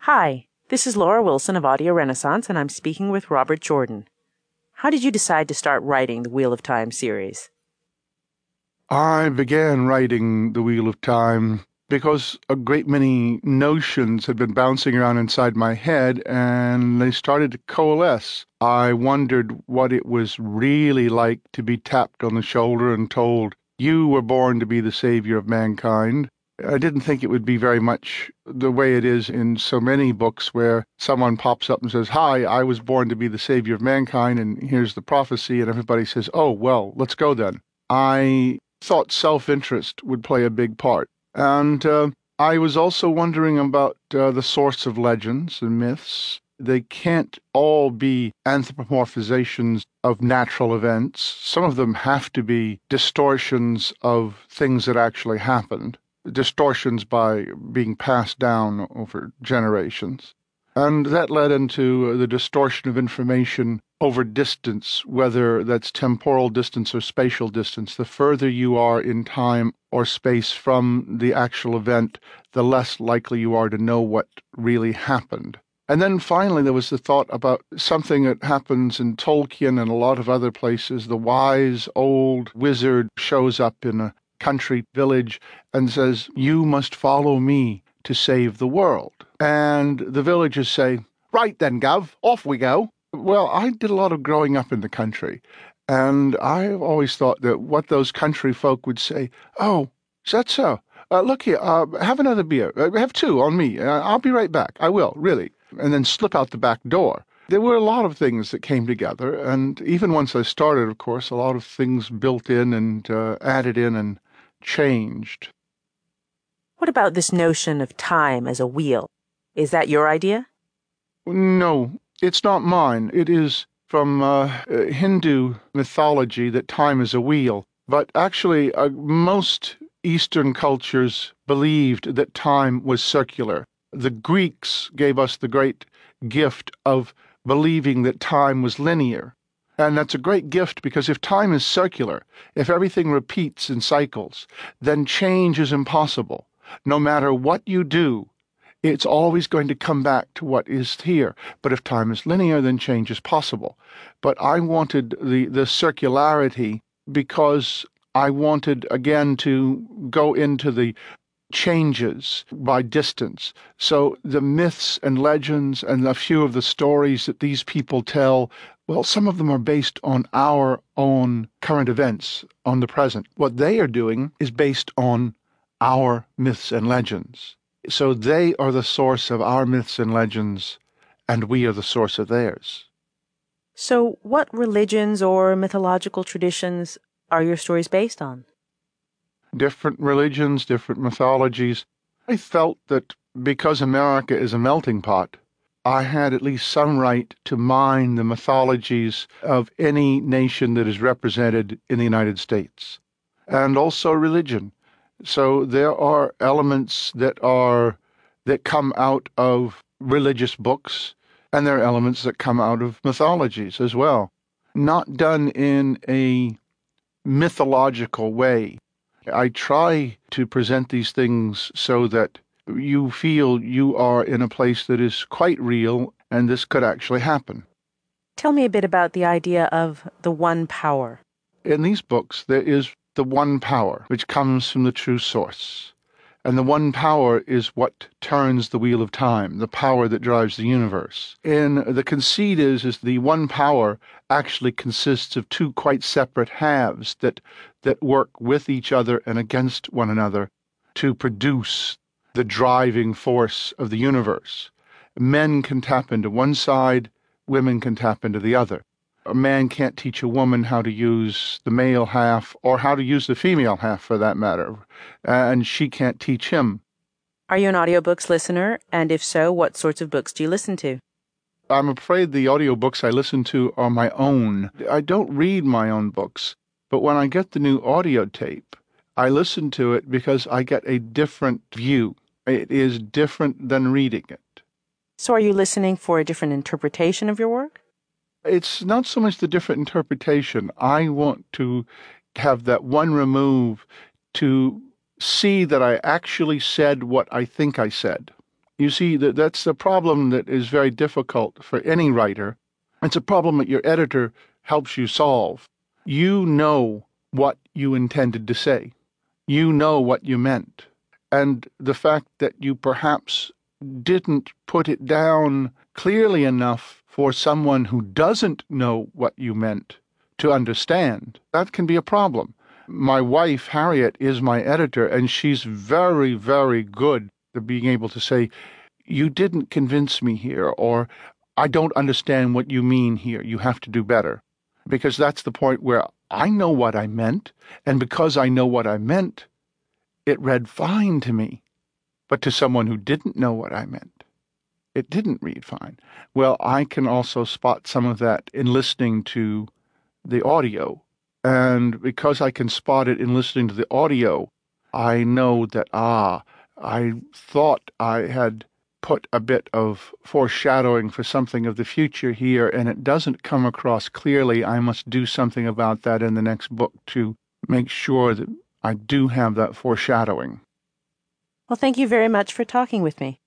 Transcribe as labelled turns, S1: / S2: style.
S1: Hi, this is Laura Wilson of Audio Renaissance, and I'm speaking with Robert Jordan. How did you decide to start writing the Wheel of Time series?
S2: I began writing The Wheel of Time because a great many notions had been bouncing around inside my head and they started to coalesce. I wondered what it was really like to be tapped on the shoulder and told, "You were born to be the savior of mankind." I didn't think it would be very much the way it is in so many books where someone pops up and says, "Hi, I was born to be the savior of mankind, and here's the prophecy," and everybody says, "Oh, well, let's go then." I thought self-interest would play a big part. And I was also wondering about the source of legends and myths. They can't all be anthropomorphizations of natural events. Some of them have to be distortions of things that actually happened, distortions by being passed down over generations. And that led into the distortion of information over distance, whether that's temporal distance or spatial distance. The further you are in time or space from the actual event, the less likely you are to know what really happened. And then finally, there was the thought about something that happens in Tolkien and a lot of other places. The wise old wizard shows up in a country village and says, "You must follow me to save the world." And the villagers say, "Right then, Gov, off we go." Well, I did a lot of growing up in the country, and I've always thought that what those country folk would say, "Oh, is that so? Look here, have another beer. Have two on me. I'll be right back. I will, really." And then slip out the back door. There were a lot of things that came together, and even once I started, of course, a lot of things built in and added in and changed.
S1: What about this notion of time as a wheel? Is that your idea?
S2: No, it's not mine. It is from Hindu mythology that time is a wheel. But actually, most Eastern cultures believed that time was circular. The Greeks gave us the great gift of believing that time was linear. And that's a great gift because if time is circular, if everything repeats in cycles, then change is impossible. No matter what you do, it's always going to come back to what is here. But if time is linear, then change is possible. But I wanted the circularity because I wanted, again, to go into the changes by distance. So the myths and legends and a few of the stories that these people tell, well, some of them are based on our own current events, on the present. What they are doing is based on our myths and legends. So they are the source of our myths and legends, and we are the source of theirs.
S1: So, what religions or mythological traditions are your stories based on?
S2: Different religions, different mythologies. I felt that because America is a melting pot, I had at least some right to mine the mythologies of any nation that is represented in the United States, and also religion. So there are elements that come out of religious books, and there are elements that come out of mythologies as well. Not done in a mythological way. I try to present these things so that you feel you are in a place that is quite real and this could actually happen.
S1: Tell me a bit about the idea of the one power.
S2: In these books, there is the one power, which comes from the true source. And the one power is what turns the wheel of time, the power that drives the universe. And the conceit is the one power actually consists of two quite separate halves that work with each other and against one another to produce the driving force of the universe. Men can tap into one side, women can tap into the other. A man can't teach a woman how to use the male half or how to use the female half for that matter, and she can't teach him.
S1: Are you an audiobooks listener? And if so, what sorts of books do you listen to?
S2: I'm afraid the audiobooks I listen to are my own. I don't read my own books, but when I get the new audio tape, I listen to it because I get a different view. It is different than reading it.
S1: So are you listening for a different interpretation of your work?
S2: It's not so much the different interpretation. I want to have that one remove to see that I actually said what I think I said. You see, that's a problem that is very difficult for any writer. It's a problem that your editor helps you solve. You know what you intended to say. You know what you meant. And the fact that you perhaps didn't put it down clearly enough for someone who doesn't know what you meant to understand, that can be a problem. My wife, Harriet, is my editor, and she's very, very good at being able to say, you didn't convince me here, or I don't understand what you mean here. You have to do better. Because that's the point where I know what I meant, and because I know what I meant, it read fine to me. But to someone who didn't know what I meant, it didn't read fine. Well, I can also spot some of that in listening to the audio. And because I can spot it in listening to the audio, I know that, I thought I had put a bit of foreshadowing for something of the future here, and it doesn't come across clearly. I must do something about that in the next book to make sure that I do have that foreshadowing.
S1: Well, thank you very much for talking with me.